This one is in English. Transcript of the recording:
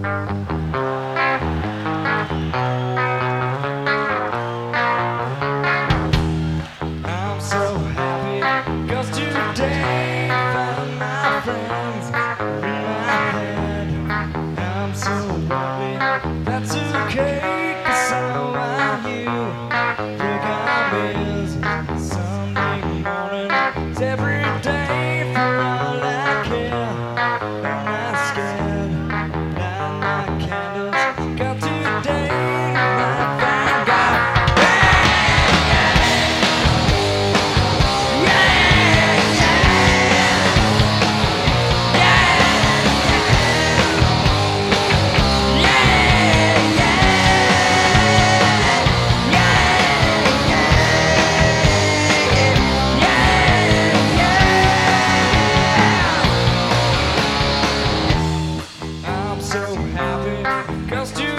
I'm so happy 'cause today found my friends in my head. I'm so happy, that's okay, 'cause I'm around you. Think I'm busy Sunday morning, it's every day for all I care. I'm not scared, light my candles, got today my thank God. I'm so happy 'cause today